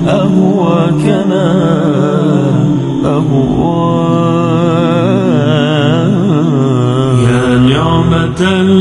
أهواكنا يا نعمة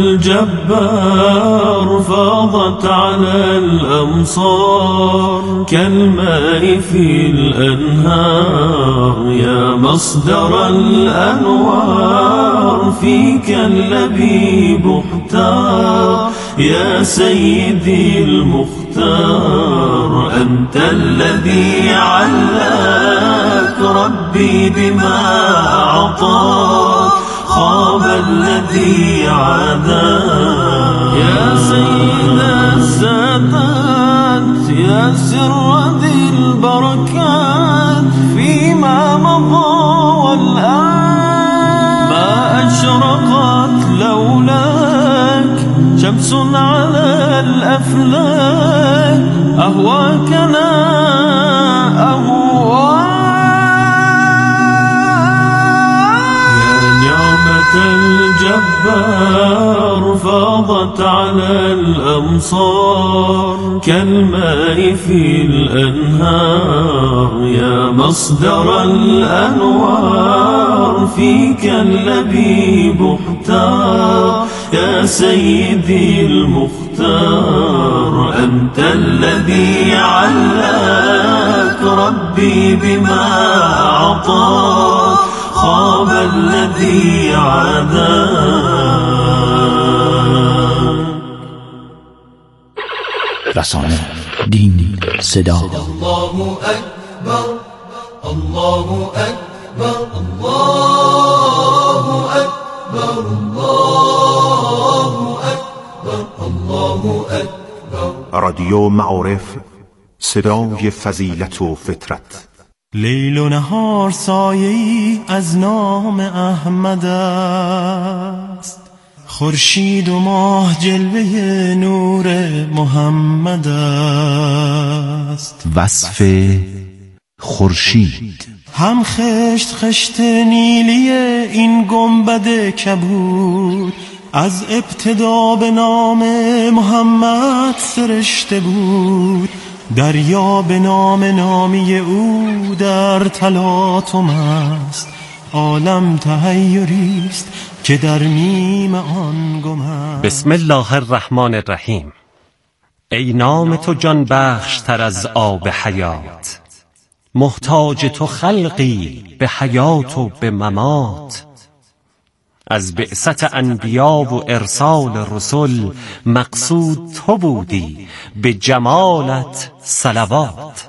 الجبار فاضت على الأمصار كالماء في الأنهار يا مصدر الأنوار فيك اللبيب اختار يا سيدي المختار أنت الذي علاك ربي بما أعطاك خاب الذي عاداك يا سيد السادات يا سر ذي البركات فيما مضى والآن ما أشرقت لولاك شمس على الأفلاك أهواكنا الجبار فاضت على الأمصار كالماء في الأنهار يا مصدر الأنوار فيك اللبيب اختار يا سيدي المختار أنت الذي علاك ربي بما أعطاك خاب الذي عاداك رسانه دین صدا الله أكبر الله أكبر الله أكبر الله أكبر الله أكبر رادیو معارف صدای فضیلت و فطرت لیل و نهار سایه‌ای از نام احمد است خورشید و ماه جلوه نور محمد است وصف خورشید هم خشت خشت نیلی این گنبد کبود از ابتدا به نام محمد سرشته بود دریا به نام نامی او در تلاطم است عالم تحیریست که در نیم آن گم است. بسم الله الرحمن الرحیم. ای نام تو جان بخش تر از آب حیات، محتاج تو خلقی به حیات و به ممات. از بعثت انبیا و ارسال رسل مقصود تو بودی، به جمالت صلوات.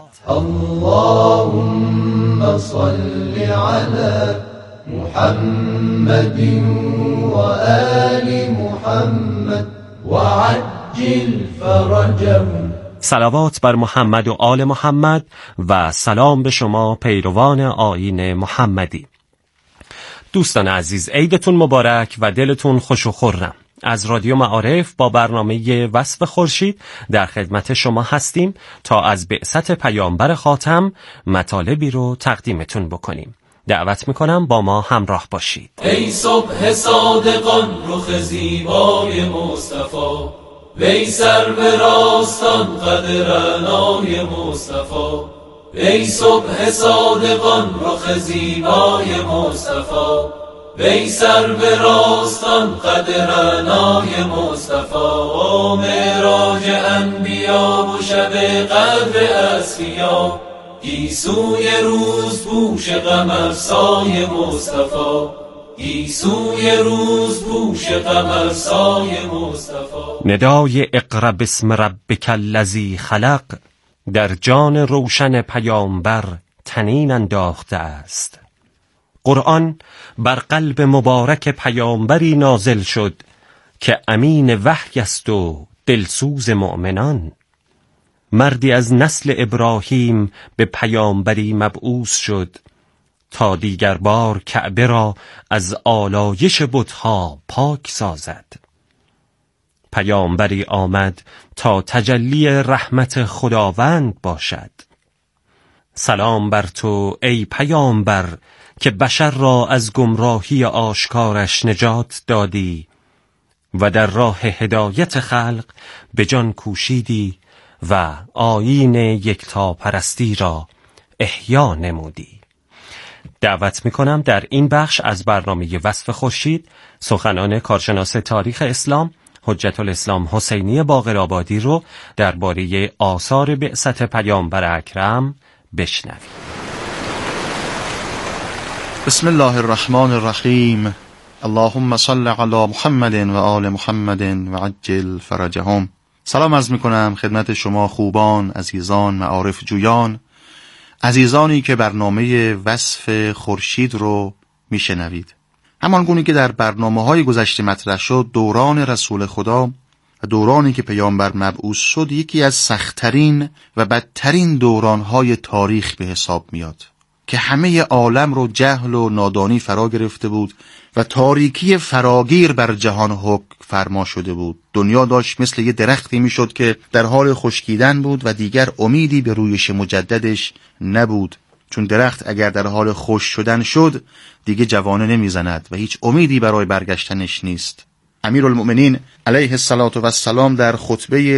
اللهم صل على محمد و آل محمد و عجل فرجهم. صلوات بر محمد و آل محمد و سلام به شما پیروان آیین محمدی. دوستان عزیز، عیدتون مبارک و دلتون خوش و خرم. از رادیو معارف با برنامه وصف خورشید در خدمت شما هستیم تا از بعثت پیامبر خاتم مطالبی رو تقدیمتون بکنیم. دعوت میکنم با ما همراه باشید. ای صبح صادقان رخ زیبای مصطفی، وی سر به راستان قد رعنای مصطفی. ای صبح صادقان رخ زیبای مصطفی، وی سر به راستان قد رعنای مصطفی. معراج انبیا و شب قدر اصفیا، گیسوی روز پوش قمر سای مصطفی. گیسوی روز پوش قمر سای مصطفی. ندای اقرا باسم ربک الذی خلق در جان روشن پیامبر طنین انداخته است. قرآن بر قلب مبارک پیامبری نازل شد که امین وحی است و دلسوز مؤمنان. مردی از نسل ابراهیم به پیامبری مبعوث شد تا دیگر بار کعبه را از آلایش بت‌ها پاک سازد. پیامبری آمد تا تجلی رحمت خداوند باشد. سلام بر تو ای پیامبر که بشر را از گمراهی آشکارش نجات دادی و در راه هدایت خلق به جان کوشیدی و آیین یکتاپرستی را احیا نمودی. دعوت می‌کنم در این بخش از برنامه وصف خورشید سخنان کارشناس تاریخ اسلام حجت الاسلام حسینی باقرآبادی رو درباره آثار بعثت پیامبر اکرم بشنویم. بسم الله الرحمن الرحیم. اللهم صل علی محمد و آل محمد و عجل فرجهم. سلام عرض میکنم خدمت شما خوبان، عزیزان، معارف جویان، عزیزانی که برنامه وصف خورشید رو میشنوید. همان گونه که در برنامه‌های گذشته مطرح شد، دوران رسول خدا و دورانی که پیامبر مبعوث شد یکی از سخت‌ترین و بدترین دوران‌های تاریخ به حساب میاد که همه عالم رو جهل و نادانی فرا گرفته بود و تاریکی فراگیر بر جهان حکم فرما شده بود. دنیا داشت مثل یه درختی میشد که در حال خشکیدن بود و دیگر امیدی به رویش مجددش نبود، چون درخت اگر در حال خشک شدن شد دیگه جوانه نمیزند و هیچ امیدی برای برگشتنش نیست. امیرالمؤمنین علیه السلام در خطبه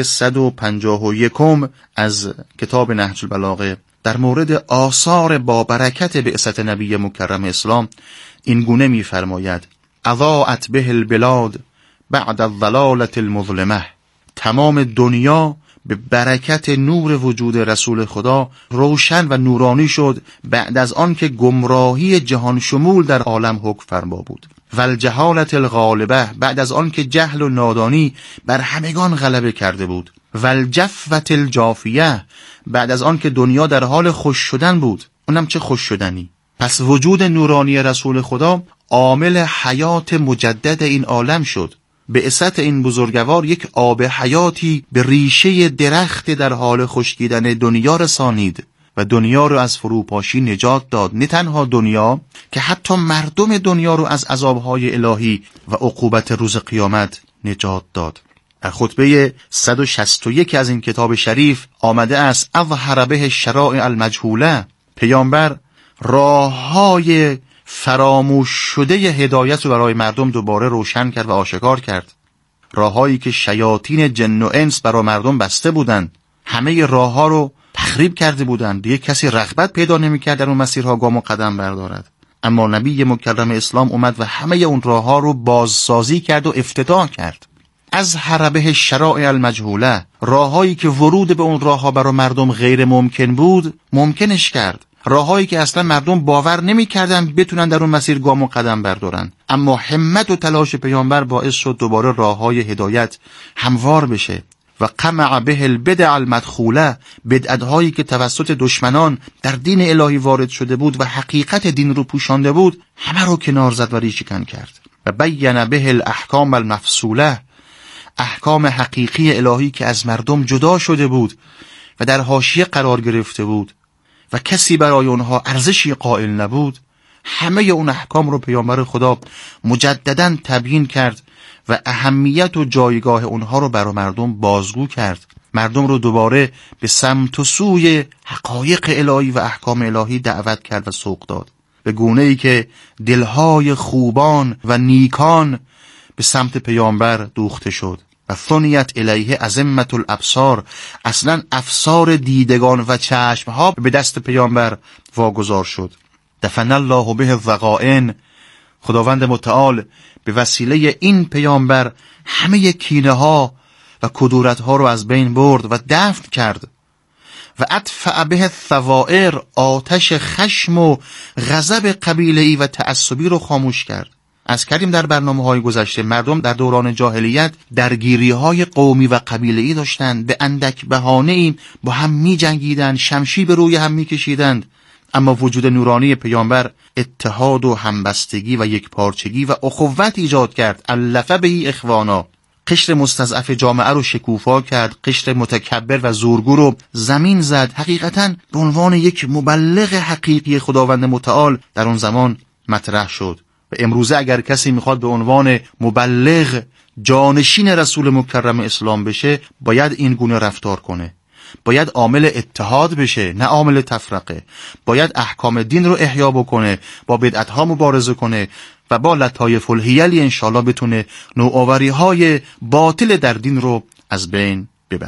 151 از کتاب نهج البلاغه در مورد آثار با برکت بعثت نبی مکرم اسلام این گونه می‌فرماید: اضاءت به البلاد بعد الضلالة المظلمه. تمام دنیا به برکت نور وجود رسول خدا روشن و نورانی شد بعد از آن که گمراهی جهان شمول در عالم حکم فرما بود. والجهالة الغالبه. بعد از آن که جهل و نادانی بر همگان غلبه کرده بود. والجفوة الجافیه. بعد از آن که دنیا در حال خوش شدن بود. اونم چه خوش شدنی. پس وجود نورانی رسول خدا عامل حیات مجدد این عالم شد. بعثت این بزرگوار یک آب حیاتی به ریشه درخت در حال خشکیدن دنیا رسانید و دنیا رو از فروپاشی نجات داد. نه تنها دنیا که حتی مردم دنیا رو از عذابهای الهی و عقوبت روز قیامت نجات داد. در خطبه 161 از این کتاب شریف آمده است: اظهر به الشرائع المجهوله. پیامبر راه‌های فراموش شده هدایت رو برای مردم دوباره روشن کرد و آشکار کرد. راه‌هایی که شیاطین جن و انس برای مردم بسته بودند، همه راه‌ها رو تخریب کرده بودند. دیگه کسی رغبت پیدا نمی‌کرد در اون مسیرها گام و قدم بردارد. اما نبی مکرم اسلام اومد و همه اون راه‌ها رو بازسازی کرد و افتتاح کرد. از حربه الشرائع المجهوله. راه‌هایی که ورود به اون راه‌ها برای مردم غیر ممکن بود ممکنش کرد. راه‌هایی که اصلا مردم باور نمی‌کردن بتونن در اون مسیر گام و قدم بردارن، اما همت و تلاش پیامبر باعث شد دوباره راه‌های هدایت هموار بشه. و قمع به البدع المدخوله. بدعت‌هایی که توسط دشمنان در دین الهی وارد شده بود و حقیقت دین رو پوشانده بود همه رو کنار زد و ریشه‌کن کرد. و بین به الاحکام المفصوله. احکام حقیقی الهی که از مردم جدا شده بود و در حاشیه قرار گرفته بود و کسی برای اونها ارزشی قائل نبود، همه اون احکام رو پیامبر خدا مجدداً تبیین کرد و اهمیت و جایگاه اونها رو برای مردم بازگو کرد. مردم رو دوباره به سمت و سوی حقایق الهی و احکام الهی دعوت کرد و سوق داد، به گونه‌ای که دلهای خوبان و نیکان به سمت پیامبر دوخته شد. و ثنیت الیه ازمت الابصار. اصلا افسار دیدگان و چشمها به دست پیامبر واگذار شد. دفن الله به الضغائن. خداوند متعال به وسیله این پیامبر همه کینه ها و کدورت ها رو از بین برد و دفن کرد. و اطفأ به الثوائر. آتش خشم و غضب قبیله‌ای و تعصبی رو خاموش کرد. از کردیم در برنامه‌های گذشته مردم در دوران جاهلیت درگیری‌های قومی و قبیله‌ای داشتند، به اندک بهانه‌ای با هم می‌جنگیدند، شمشیر به روی هم می‌کشیدند. اما وجود نورانی پیامبر اتحاد و همبستگی و یکپارچگی و اخوت ایجاد کرد. الف به اخوانا. قشر مستضعف جامعه رو شکوفا کرد، قشر متکبر و زورگو رو زمین زد. حقیقتاً به عنوان یک مبلغ حقیقی خداوند متعال در اون زمان مطرح شد. و امروزه اگر کسی میخواد به عنوان مبلغ جانشین رسول مکرم اسلام بشه، باید این گونه رفتار کنه، باید عامل اتحاد بشه نه عامل تفرقه، باید احکام دین رو احیا بکنه، با بدعت‌ها مبارزه کنه و با لطایف الحیلی انشالله بتونه نوآوری‌های باطل در دین رو از بین ببرد.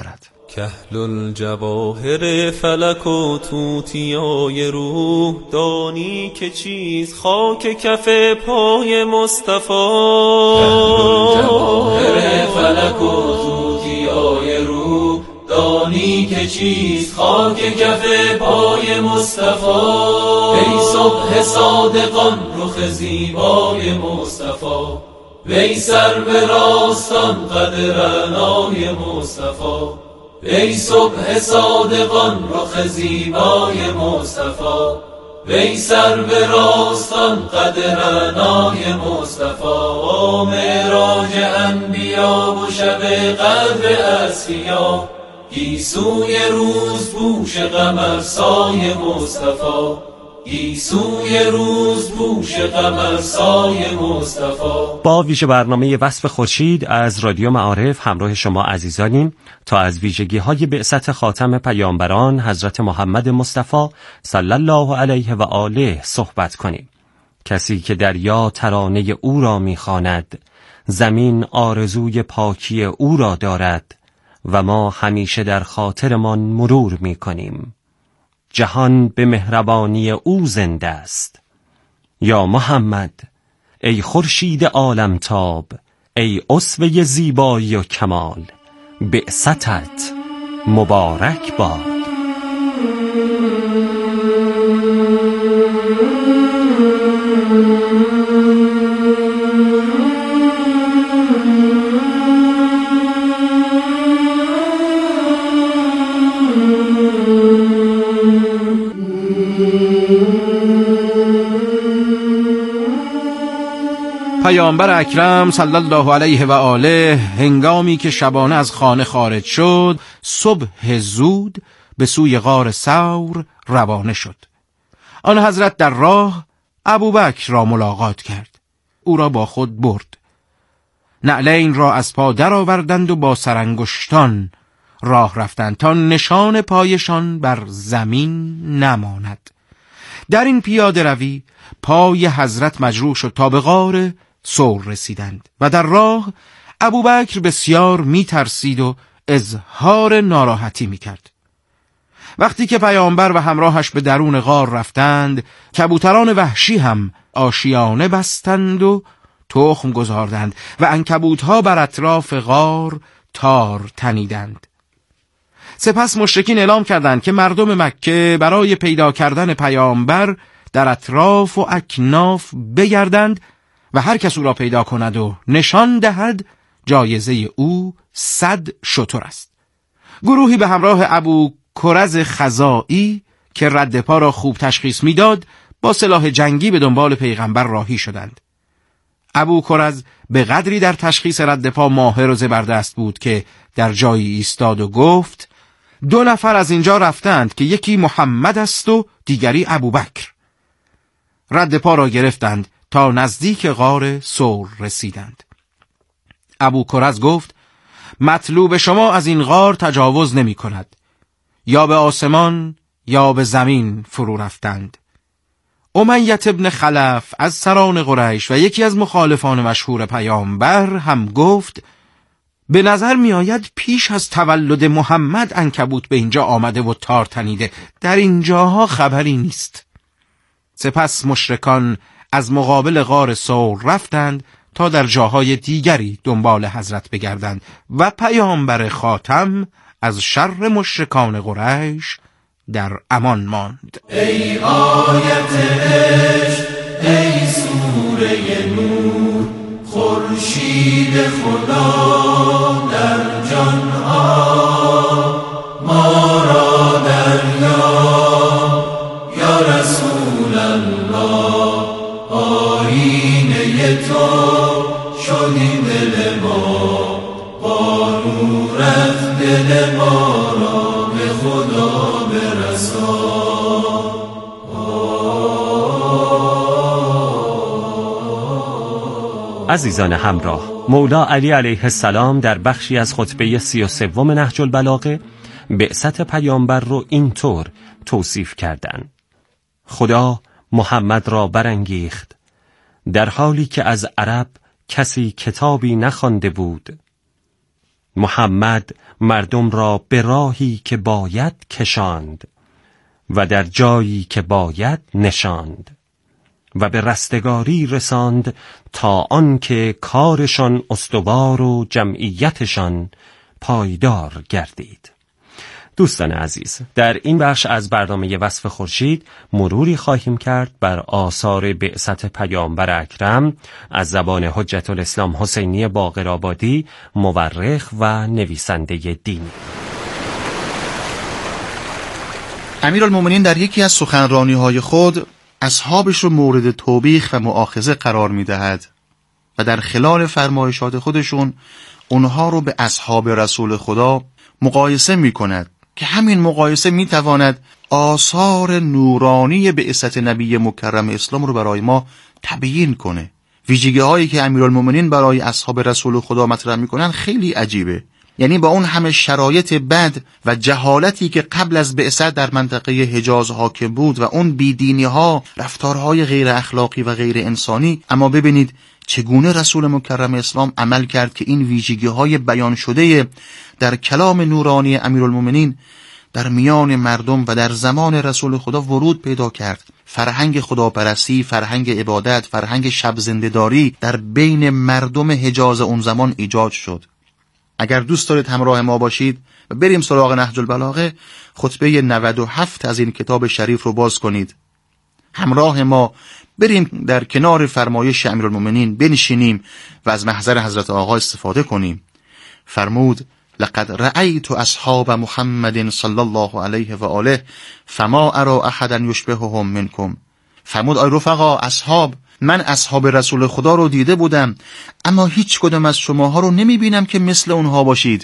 کهل الجواهر فلک و توتیای روح، دانی که چیز خاک کف پای مصطفی. کهل الجواهر فلک و توتیای روح، دانی که چیز خاک کف پای مصطفی. ای صبح صادقان رخ زیبای مصطفی، وی سر به راستان قد رعنای مصطفی. ای صبح صادقان رخ زیبای مصطفی، وی سر به راستان قد رعنای مصطفی. معراج انبیا و شب قدر اصفیا، گیسوی روز پوش قمر سای مصطفی. گیسوی روز پوش قمر سای مصطفی. با ویژه برنامه وصف خورشید از رادیو معارف همراه شما عزیزانیم تا از ویژگی‌های بعثت خاتم پیامبران حضرت محمد مصطفی صلی الله علیه و آله صحبت کنیم. کسی که دریا ترانه او را می‌خواند، زمین آرزوی پاکی او را دارد و ما همیشه در خاطرمان مرور می‌کنیم. جهان به مهربانی او زنده است. یا محمد، ای خورشید عالمتاب، ای اسوه زیبایی و کمال، بعثتت مبارک باد. پیامبر اکرم صلی الله علیه و آله هنگامی که شبانه از خانه خارج شد، صبح زود به سوی غار ثور روانه شد. آن حضرت در راه ابوبکر را ملاقات کرد. او را با خود برد. نعلین را از پا درآوردند و با سرانگشتان راه رفتند تا نشان پایشان بر زمین نماند. در این پیاده روی پای حضرت مجروح شد تا به غار ثور رسیدند و در راه ابوبکر بسیار می‌ترسید و اظهار ناراحتی می‌کرد. وقتی که پیامبر و همراهش به درون غار رفتند، کبوتران وحشی هم آشیانه بستند و تخم گذاردند و عنکبوت‌ها بر اطراف غار تار تنیدند. سپس مشرکین اعلام کردند که مردم مکه برای پیدا کردن پیامبر در اطراف و اکناف بگردند و هر کس او را پیدا کند و نشان دهد جایزه او 100 شتر است. گروهی به همراه ابو کرز خزاعی که رد پا را خوب تشخیص میداد با سلاح جنگی به دنبال پیغمبر راهی شدند. ابو کرز به قدری در تشخیص رد پا ماهر و زبردست بود که در جایی ایستاد و گفت: 2 نفر از اینجا رفتند که یکی محمد است و دیگری ابوبکر. رد پا را گرفتند تا نزدیک غار ثور رسیدند. ابو کرز گفت: مطلوب شما از این غار تجاوز نمی کند. یا به آسمان یا به زمین فرو رفتند. امیة ابن خلف از سران قریش و یکی از مخالفان مشهور پیامبر هم گفت: به نظر می آید پیش از تولد محمد عنکبوت به اینجا آمده و تار تنیده. در اینجاها خبری نیست. سپس مشرکان از مقابل غار ثور رفتند تا در جاهای دیگری دنبال حضرت بگردند و پیامبر خاتم از شر مشرکان قریش در امان ماند. ای آیت عشق، ای سوره نور، خورشید خدا در جانها ما را دریاب. یا رسول الله، آیینه تو شدی دل ما، با نورت دل ما را به خدا برسان. عزیزان همراه، مولا علی علیه السلام در بخشی از خطبه 33 نهج البلاغه بعثت پیامبر رو اینطور توصیف کردند: خدا محمد را برانگیخت در حالی که از عرب کسی کتابی نخوانده بود محمد مردم را به راهی که باید کشاند و در جایی که باید نشاند و به رستگاری رساند تا آنکه کارشان استوار و جمعیتشان پایدار گردید. دوستان عزیز، در این بخش از برنامه وصف خورشید مروری خواهیم کرد بر آثار بعثت پیامبر اکرم از زبان حجت الاسلام حسینی باقرآبادی، مورخ و نویسنده دینی. امیرالمومنین در یکی از سخنرانی‌های خود اصحابش رو مورد توبیخ و مؤاخذه قرار می‌دهد و در خلال فرمایشات خودشون اونها رو به اصحاب رسول خدا مقایسه می‌کند که همین مقایسه می‌تواند آثار نورانی بعثت نبی مکرم اسلام رو برای ما تبیین کنه. ویژگی‌هایی که امیرالمومنین برای اصحاب رسول خدا مطرح می‌کنن خیلی عجیبه. یعنی با اون همه شرایط بد و جهالتی که قبل از بعثت در منطقه حجاز حاکم بود و اون بیدینی‌ها، رفتارهای غیر اخلاقی و غیر انسانی، اما ببینید چگونه رسول مکرم اسلام عمل کرد که این ویژگی‌های بیان شده در کلام نورانی امیرالمومنین در میان مردم و در زمان رسول خدا ورود پیدا کرد. فرهنگ خداپرستی، فرهنگ عبادت، فرهنگ شب زنده‌داری در بین مردم حجاز اون زمان ایجاد شد. اگر دوست دارید همراه ما باشید و بریم سراغ نهج البلاغه، خطبه 97 از این کتاب شریف رو باز کنید. همراه ما بریم در کنار فرمایش امیرالمومنین بنشینیم و از محضر حضرت آقا استفاده کنیم. فرمود: لقد رأیت اصحاب محمد صلی الله علیه و آله فما ارى احدا یشبههم منکم. فرمود: آی رفقا، من اصحاب رسول خدا رو دیده بودم، اما هیچ کدام از شماها رو نمی بینم که مثل اونها باشید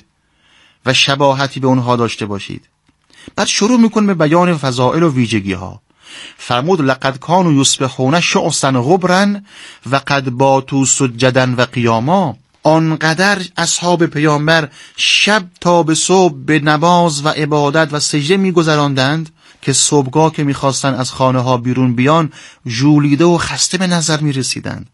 و شباهتی به اونها داشته باشید. بعد شروع میکن به بیان فضائل و ویژگی ها. فرمود: لقد کانوا یصبحون شعثا غبرا و قد باتوا سجدا و قیاما. آنقدر اصحاب پیامبر شب تا به صبح به نماز و عبادت و سجده میگذراندند که صبحگاه که میخواستن از خانه ها بیرون بیان ژولیده و خسته به نظر میرسیدند.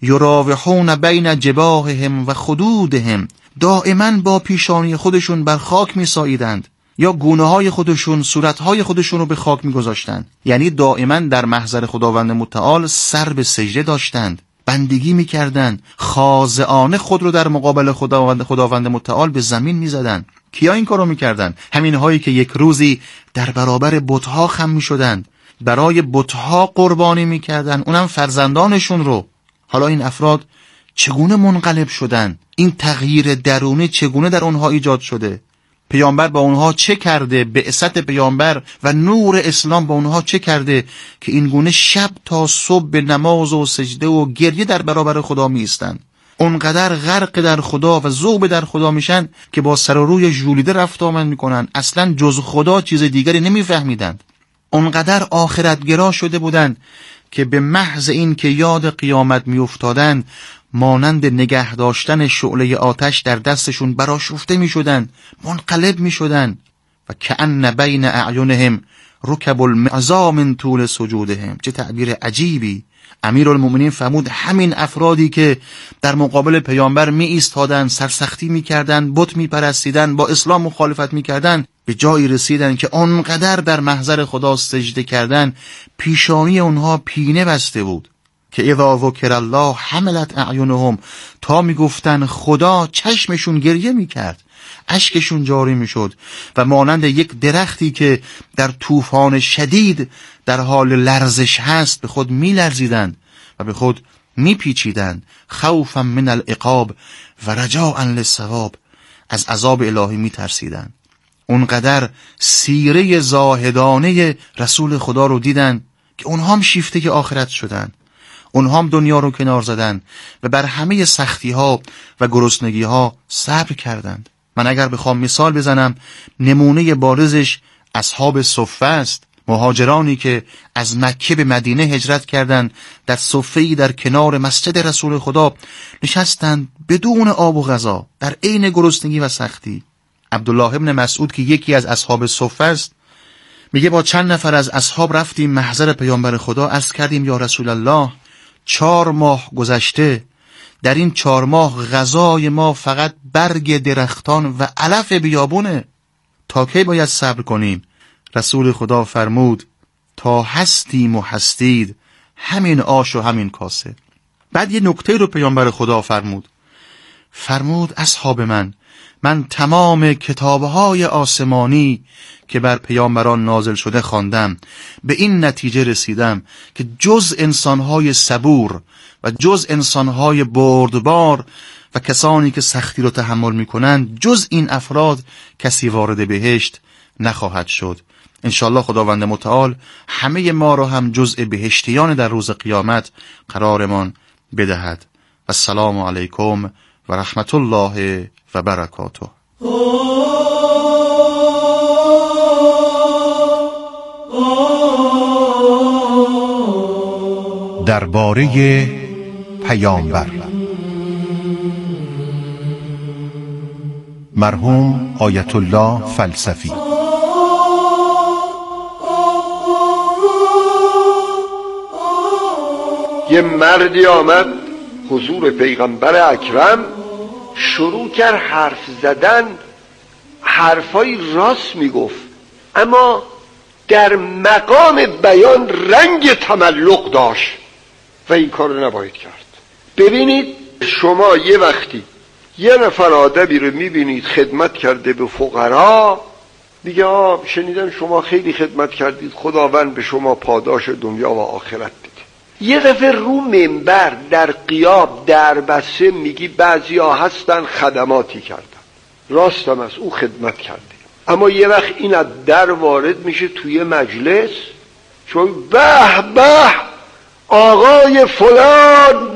یراوحون بین جباههم و خدودهم. دائما با پیشانی خودشون بر خاک میساییدند یا گونه های خودشون، صورت های خودشون رو به خاک میگذاشتند. یعنی دائما در محضر خداوند متعال سر به سجده داشتند، بندگی میکردند، خاضعانه خود رو در مقابل خداوند متعال به زمین میزدند. کیا این کارو میکردند؟ همین هایی که یک روزی در برابر بتها خم میشدند، برای بتها قربانی میکردند، اونم فرزندانشون رو. حالا این افراد چگونه منقلب شدند؟ این تغییر درونی چگونه در اونها ایجاد شده؟ پیامبر با اونها چه کرده؟ بعثت پیامبر و نور اسلام با اونها چه کرده که این گونه شب تا صبح به نماز و سجده و گریه در برابر خدا می ایستند؟ اونقدر غرق در خدا و ذوب در خدا میشن که با سر و روی ژولیده رفت آمد میکنن، اصلا جز خدا چیز دیگری نمیفهمیدند. اونقدر آخرتگرا شده بودند که به محض این که یاد قیامت میافتادند مانند نگه داشتن شعله آتش در دستشون برآشفته میشدند، منقلب میشدند و کأن بین اعینهم رکب المعزا من طول سجودهم. چه تعبیر عجیبی! امیرالمومنین فرمود همین افرادی که در مقابل پیامبر می ایستادند، سرسختی می کردند، بت می پرستیدند، با اسلام مخالفت می کردند، به جایی رسیدند که آنقدر در محضر خدا سجده کردند پیشانی اونها پینه بسته بود که اذا ذکر الله حملت اعینهم، تا می گفتن خدا چشمشون گریه می کرد، اشکشون جاری می شد و مانند یک درختی که در طوفان شدید در حال لرزش هست به خود می لرزیدند و به خود می پیچیدند. خوفا من العقاب و رجاء للثواب، از عذاب الهی می ترسیدند. اونقدر سیره زاهدانه رسول خدا رو دیدند که اونها هم شیفته آخرت شدند، اونها هم دنیا رو کنار زدند و بر همه سختی ها و گرسنگی ها صبر کردند. من اگر بخوام مثال بزنم، نمونه بارزش اصحاب صفه است. مهاجرانی که از مکه به مدینه هجرت کردند، در صفه‌ای در کنار مسجد رسول خدا نشستند بدون آب و غذا در عین گرسنگی و سختی. عبدالله ابن مسعود که یکی از اصحاب صفه است میگه با چند نفر از اصحاب رفتیم محضر پیامبر خدا، عرض کردیم یا رسول الله 4 ماه گذشته در این 4 ماه غذای ما فقط برگ درختان و علف بیابونه. تا کی باید صبر کنیم؟ رسول خدا فرمود تا هستیم و هستید همین آش و همین کاسه. بعد یه نکته رو پیامبر خدا فرمود اصحاب من تمام کتابهای آسمانی که بر پیامبران نازل شده خواندم، به این نتیجه رسیدم که جز انسانهای صبور و جز انسانهای بردبار و کسانی که سختی رو تحمل میکنند، جز این افراد کسی وارد بهشت نخواهد شد. انشاءالله خداوند متعال همه ما رو هم جزء بهشتیان در روز قیامت قرارمان بدهد. و السلام علیکم و رحمت الله و برکاته. درباره پیامبر مرحوم آیت الله فلسفی. یه مردی آمد حضور پیغمبر اکرم، شروع کرد حرف زدن، حرفای راست میگفت، اما در مقام بیان رنگ تملق داشت و این کار رو نباید کرد. ببینید شما یه وقتی یه نفر آدمی رو میبینید خدمت کرده به فقرا، میگه شنیدم شما خیلی خدمت کردید، خداوند به شما پاداش دنیا و آخرت بده. یه دفعه رو منبر در غیاب در بسته میگی بعضیا هستن خدماتی کردن، راستم از او خدمت کرده، اما یه وقت این از در وارد میشه توی مجلس، چون به به آقای فلان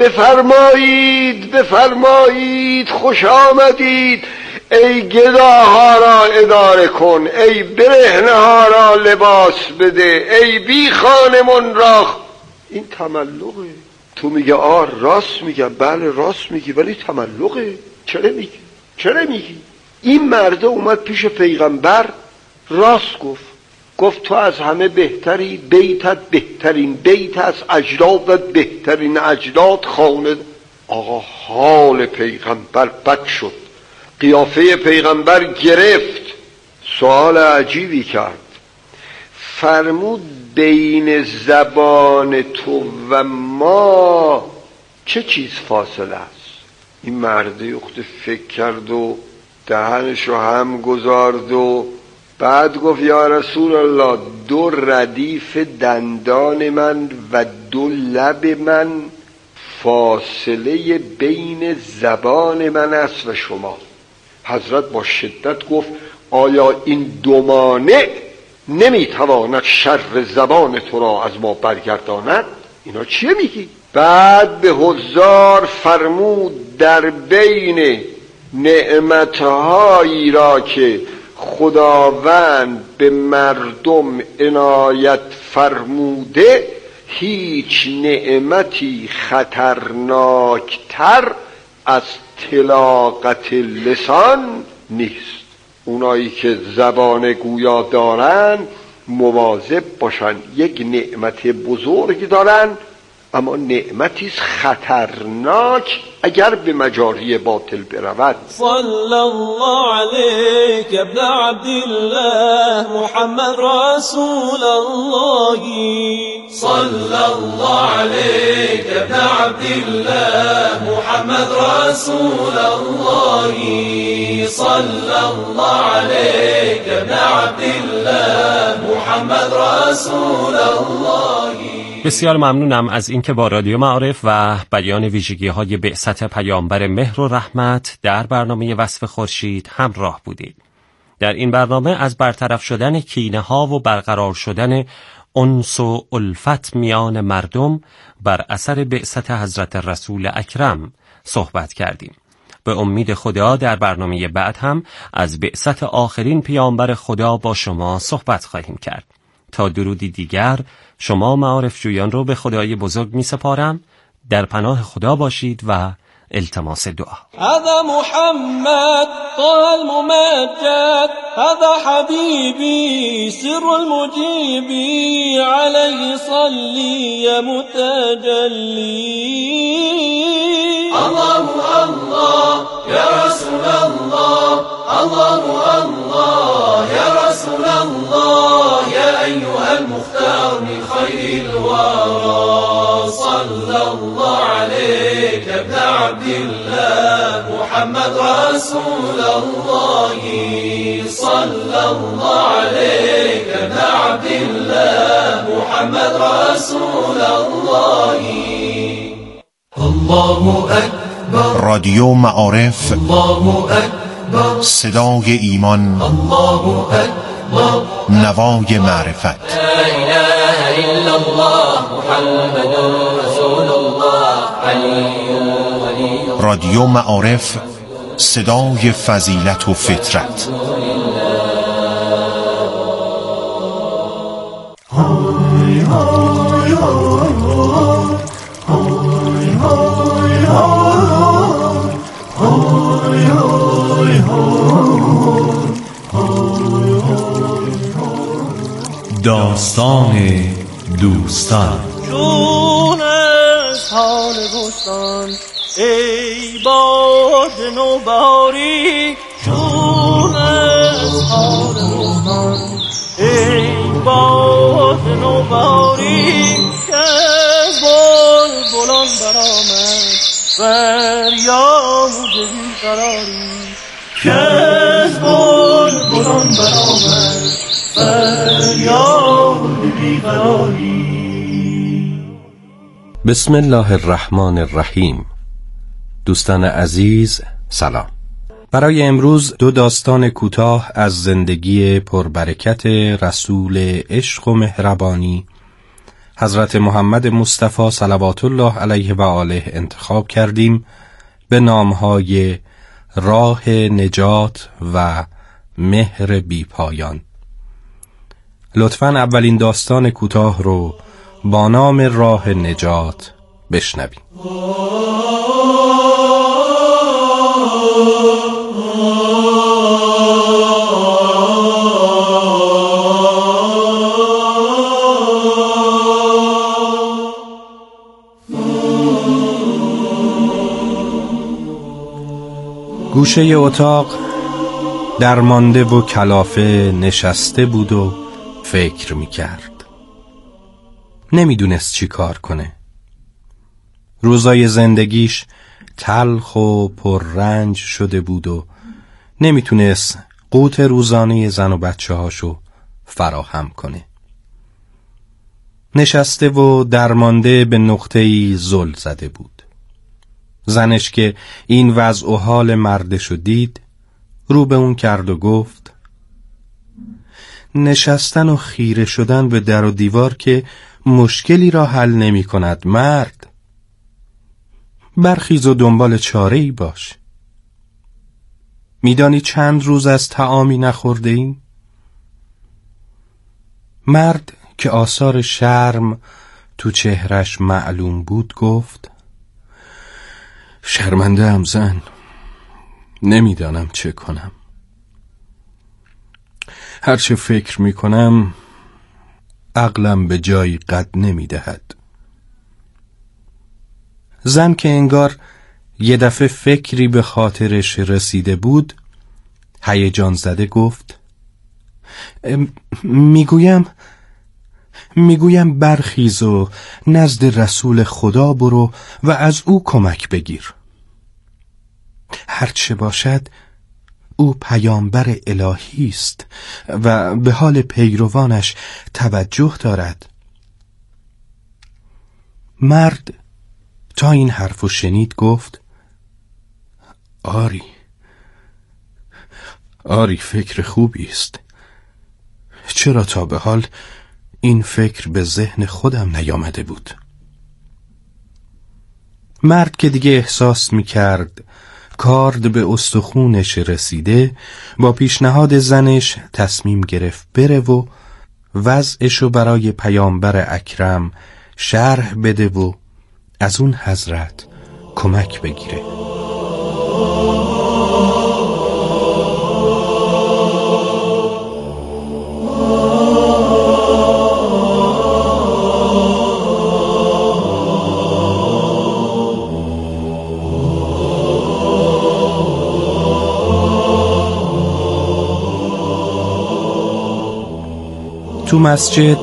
بفرمایید خوش آمدید، ای گداها را اداره کن، ای برهنه ها را لباس بده، ای بی خانمان را. این تملقه. تو میگه راست میگم، بله راست میگی، ولی تملقه. چرا میگی؟ این مرده اومد پیش پیغمبر، راست گفت تو از همه بهتری، بیتت بهترین بیت از اجدادت بهترین اجداد خانه. آقا حال پیغمبر بد شد، قیافه پیغمبر گرفت، سوال عجیبی کرد، فرمود بین زبان تو و ما چه چیز فاصله است؟ این مرده اخت فکر کرد و دهنشو هم گذارد و بعد گفت یا رسول الله 2 ردیف دندان من و 2 لب من فاصله بین زبان من است و شما. حضرت با شدت گفت آیا این 2 مانع نمیتواند شر زبان تو را از ما برگرداند؟ اینا چیه میگی؟ بعد به حضار فرمود در بین نعمتهایی را که خداوند به مردم عنایت فرموده هیچ نعمتی خطرناکتر از طلاقت لسان نیست. اونایی که زبان گویا دارن مواظب باشن، یک نعمت بزرگ دارن اما نعمتی خطرناک اگر به مجاری باطل برود. صلی الله علیک ابن عبدالله محمد رسول الله، صلی الله علیک ابن عبدالله محمد رسول الله، صلی الله علیک ابن عبدالله محمد رسول الله. بسیار ممنونم از اینکه با رادیو معارف و بیان ویژگی‌های بعثت پیامبر مهر و رحمت در برنامه وصف خورشید همراه بودید. در این برنامه از برطرف شدن کینه‌ها و برقرار شدن انس و الفت میان مردم بر اثر بعثت حضرت رسول اکرم صحبت کردیم. به امید خدا در برنامه بعد هم از بعثت آخرین پیامبر خدا با شما صحبت خواهیم کرد. تا درودی دیگر شما معارف جویان رو به خدای بزرگ می سپارم. در پناه خدا باشید و التماس دعا. هذا محمد طه الممجد، هذا حبيبي سر المجيبي، عليه صلي متجلي. اللهم الله يا رسول الله، الله الله يا رسول الله، يا أيها المختار من خير الورى، صلى الله عليك ابن عبد الله، محمد رسول الله، صلى الله عليك ابن عبد الله، محمد رسول الله. الله أكبر. رادیو معارف. الله أكبر. صدای ایمان. الله أكبر. نوای معرفت. لا إله إلا الله محمد رسول الله علی ولی. رادیو معارف، صدای فضیلت و فطرت. داستان دوستان. چون از حال بستان ای باد نوبهاری، چون از حال بستان ای باد نوبهاری، که از بلبلان برآمد فریاد بیقراری، که از بلبلان برآمد فریاد بیقراری. بسم الله الرحمن الرحیم. دوستان عزیز سلام. برای امروز دو داستان کوتاه از زندگی پربرکت رسول عشق و مهربانی حضرت محمد مصطفی صلوات الله علیه و آله انتخاب کردیم به نامهای راه نجات و مهر بی پایان. لطفاً اولین داستان کوتاه رو با نام راه نجات بشنویم. گوشه اتاق درمانده و کلافه نشسته بود و فکر میکرد. نمیدونست چی کار کنه. روزای زندگیش تلخ و پررنج شده بود و نمیتونست قوت روزانه زن و بچه هاشو فراهم کنه. نشسته و درمانده به نقطه‌ای زل زده بود. زنش که این وضع و حال مردشو دید رو به اون کرد و گفت: نشستن و خیره شدن به در و دیوار که مشکلی را حل نمی کند مرد. برخیز و دنبال چاره‌ای باش. میدانی چند روز از طعامی نخورده ایم؟ مرد که آثار شرم تو چهرش معلوم بود گفت: شرمنده ام زن، نمیدانم چه کنم. هرچه فکر میکنم عقلم به جایی قد نمیدهد. زن که انگار یه دفعه فکری به خاطرش رسیده بود هیجان زده گفت: میگویم برخیز و نزد رسول خدا برو و از او کمک بگیر. هرچه باشد او پیامبر الهی است و به حال پیروانش توجه دارد. مرد تا این حرفو شنید گفت: آری فکر خوبی است. چرا تا به حال این فکر به ذهن خودم نیامده بود؟ مرد که دیگه احساس میکرد کارد به استخونش رسیده، با پیشنهاد زنش تصمیم گرفت بره و وضعشو برای پیامبر اکرم شرح بده و از اون حضرت کمک بگیره. تو مسجد